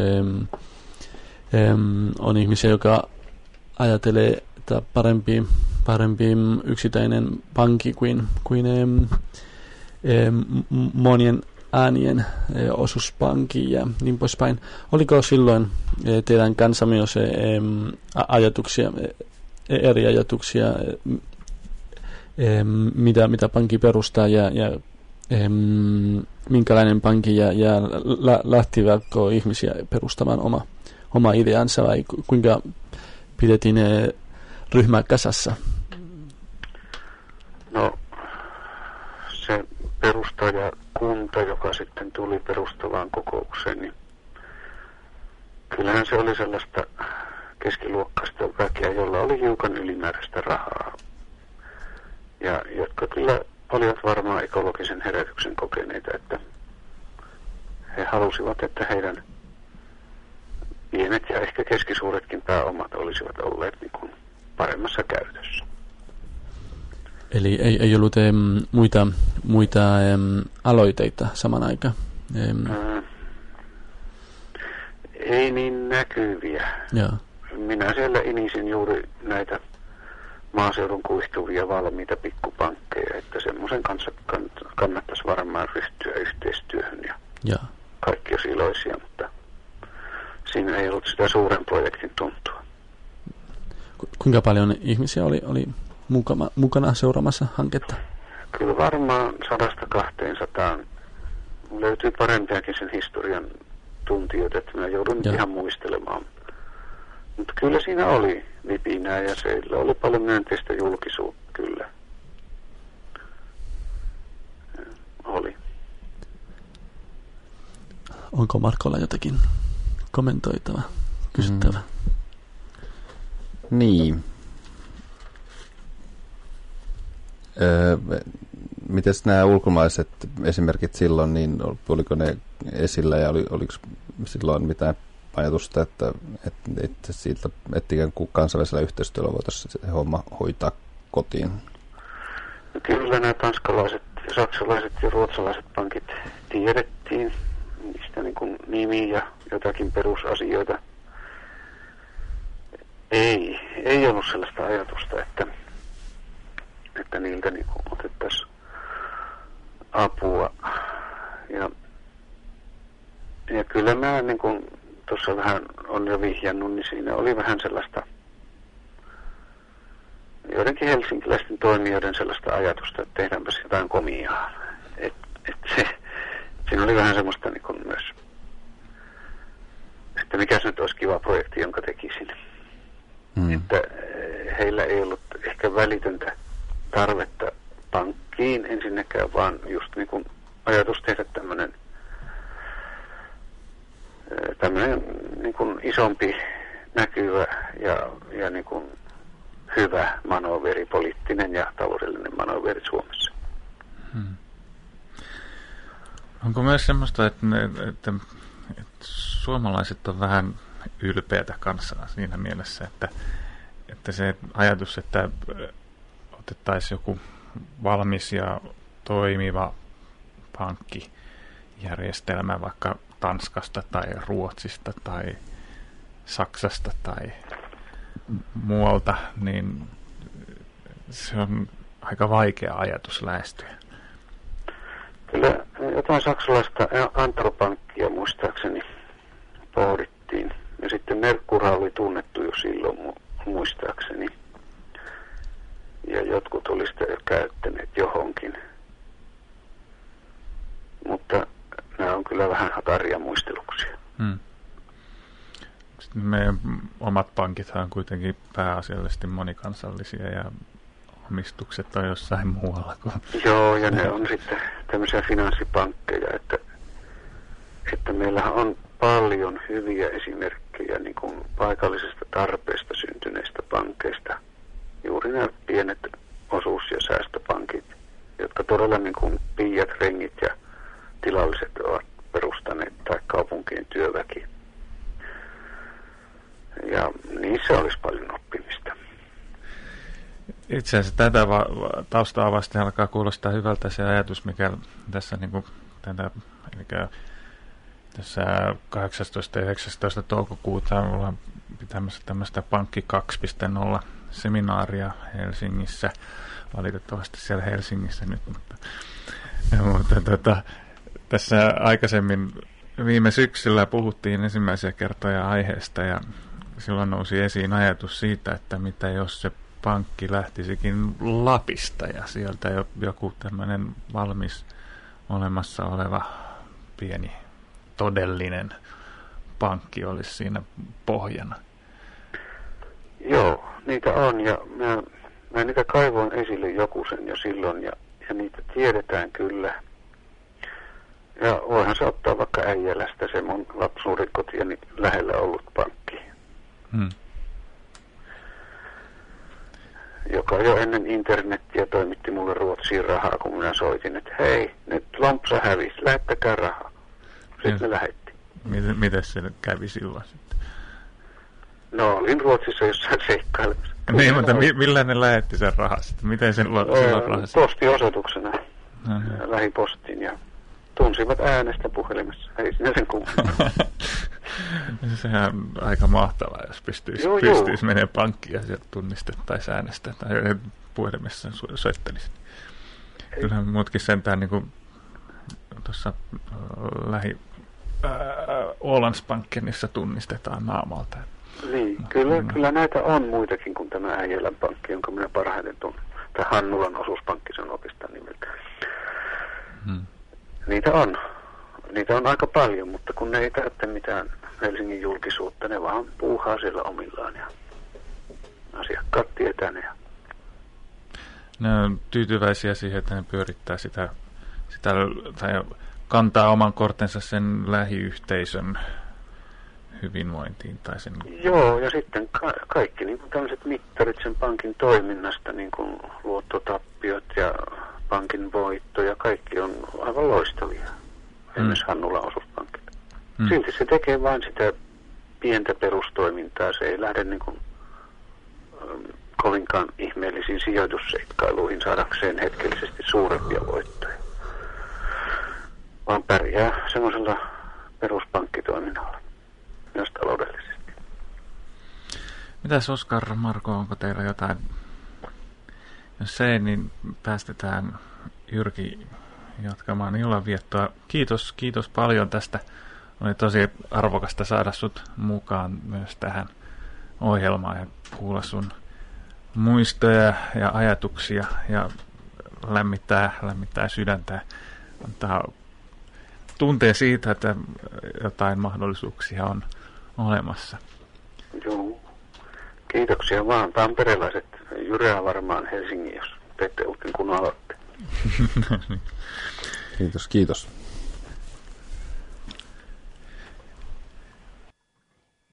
On ihmisiä, joka ajattelee, että parempi yksittäinen pankki kuin monien äänien osuuspankki ja niin poispäin. Oliko silloin teidän kanssa myös eri ajatuksia, mitä pankki perustaa ja minkälainen pankki ja lähtivätkö ihmisiä perustamaan oma ideansa vai kuinka pidettiin ryhmä kasassa? No, se perustajakunta, joka sitten tuli perustavaan kokoukseen, niin kyllähän se oli sellaista keskiluokkaista väkeä, jolla oli hiukan ylimääräistä rahaa. Ja jotka kyllä olivat varmaan ekologisen herätyksen kokeneita, että he halusivat, että heidän pienet ja ehkä keskisuuretkin pääomat olisivat olleet niin kuin paremmassa käytössä. Eli ei ollut muita aloitteita saman aikaan? Ei niin näkyviä. Joo. Minä siellä inisin juuri näitä maaseudun kuihtuvia valmiita pikkupankkeja, että semmoisen kanssa kannattaisi varmaan ryhtyä yhteistyöhön ja kaikki olisi iloisia, mutta siinä ei ollut sitä suuren projektin tuntua. Kuinka paljon ihmisiä oli mukana seuraamassa hanketta? Kyllä varmaan 100-200. Löytyy parempiakin sen historian tuntijoita, että mä joudun ihan muistelemaan. Mutta kyllä siinä oli vipinää ja siellä oli paljon myönteistä julkisuutta, kyllä. Oli. Onko Markolla jotakin kommentoitavaa, kysyttävää? Niin. Mites nämä ulkomaiset esimerkit silloin, niin oliko ne esillä ja oliko silloin mitään ajatusta, että siitä, että ikään kuin kansainvälisellä yhteistyöllä voitaisiin se homma hoitaa kotiin? No kyllä nämä tanskalaiset, saksalaiset ja ruotsalaiset pankit tiedettiin, niistä niin kuin nimiä ja jotakin perusasioita. Ei ollut sellaista ajatusta, että niiltä niin kuin otettaisiin apua. Ja kyllä mä niin kuin tuossa vähän on jo vihjannut, niin siinä oli vähän sellaista joidenkin helsinkiläisten toimijoiden sellaista ajatusta, että tehdäänpäs jotain komiaa. Siinä oli vähän semmoista niin kuin myös, että mikäs nyt olisi kiva projekti, jonka tekisin. Että heillä ei ollut ehkä välitöntä tarvetta pankkiin ensinnäkään, vaan just niin kuin ajatus tehdä tämmöinen niin kuin isompi, näkyvä ja niin kuin hyvä manoveri, poliittinen ja taloudellinen manoveri Suomessa. Onko myös semmoista, että suomalaiset on vähän ylpeätä kansaa siinä mielessä, että se ajatus, että otettaisiin joku valmis ja toimiva pankkijärjestelmä vaikka Tanskasta tai Ruotsista tai Saksasta tai muualta, niin se on aika vaikea ajatus lähestyä. Kyllä jotain saksalaista Antro-pankkia muistaakseni pohdittiin. Ja sitten Merkura oli tunnettu jo silloin muistaakseni. Ja jotkut oli sitä jo käyttäneet johonkin. Mutta nämä on kyllä vähän hataria muisteluksia. Sitten meidän omat pankithan on kuitenkin pääasiallisesti monikansallisia ja omistukset on jossain muualla kuin... Joo, ja ne on sitten tämmöisiä finanssipankkeja, että meillähän on paljon hyviä esimerkkejä niin kuin paikallisesta tarpeesta syntyneistä pankeista. Juuri nämä pienet osuus- ja säästöpankit, jotka todella niin kuin piiat, rengit ja tilalliset ovat perustaneet tai kaupunkien työväki. Ja niissä olisi paljon oppimista. Itse asiassa tätä taustaa vasten alkaa kuulostaa hyvältä se ajatus, mikä tässä tässä 18. ja 19. toukokuuta ollaan pitämässä tämmöistä Pankki 2.0 seminaaria Helsingissä. Valitettavasti siellä Helsingissä nyt, mutta tässä aikaisemmin viime syksyllä puhuttiin ensimmäisiä kertoja aiheesta ja silloin nousi esiin ajatus siitä, että mitä jos se pankki lähtisikin Lapista ja sieltä joku tämmöinen valmis olemassa oleva pieni todellinen pankki olisi siinä pohjana. Joo, niitä on ja mä niitä kaivoin esille joku sen jo silloin ja niitä tiedetään kyllä. Ja voihan se ottaa vaikka Äijälästä se mun lapsuuden kotiani lähellä ollut pankki. Joka jo ennen internettiä toimitti mulle Ruotsiin rahaa, kun minä soitin, että hei, nyt lompsa hävisi, lähettäkää rahaa. Sitten ne lähetti. Miten se kävi silloin sitten? No, olin Ruotsissa jossain seikkailemassa. Niin, mutta millä ne lähetti sen rahaa sitten? Miten sen rahasi? Postiosoituksena lähipostiin ja tunsivat äänestä puhelimessa. Ei sinä sen kummallista. Sehän on aika mahtavaa, jos pystyisi menemään pankkiin ja sieltä tunnistettaisiin äänestä tai puhelimessa soittelisi. Kyllähän muutkin sentään niin kuin tuossa Ålandsbankenissa tunnistetaan naamalta. Niin, kyllä näitä on muitakin kuin tämä Äijälän pankki, jonka minä parhaiten tunnen. Tai Hannulan osuuspankki, se on oikeastaan nimeltä. Niitä on aika paljon, mutta kun ne ei tarvitse mitään Helsingin julkisuutta, ne vaan puuhaa siellä omillaan ja asiakkaat tietää ne. Ne on tyytyväisiä siihen, että ne pyörittää sitä tai kantaa oman kortensa sen lähiyhteisön hyvinvointiin tai sen... Joo, ja sitten kaikki niin kuin tämmöiset mittarit sen pankin toiminnasta, niin kuin luottotappiot ja pankin voitto ja kaikki on aivan loistavia. Esimerkiksi Hannulan osuuspankilla. Silti se tekee vain sitä pientä perustoimintaa. Se ei lähde niin kuin, kovinkaan ihmeellisiin sijoitusseikkailuihin saadakseen hetkellisesti suurempia voittoja. Vaan pärjää semmoisella peruspankkitoiminnalla, myös taloudellisesti. Mitäs Oskar, Marko, onko teillä jotain? Jos ei, niin päästetään Jyrki jatkamaan illanviettoa. Kiitos paljon tästä. Oli tosi arvokasta saada sut mukaan myös tähän ohjelmaan ja kuulla sun muistoja ja ajatuksia ja lämmittää sydäntä. Antaa tunteen siitä, että jotain mahdollisuuksia on olemassa. Joo. Kiitoksia vaan. Tamperelaiset jyrää varmaan Helsingin, jos teette uuden kun aloitte. Kiitos.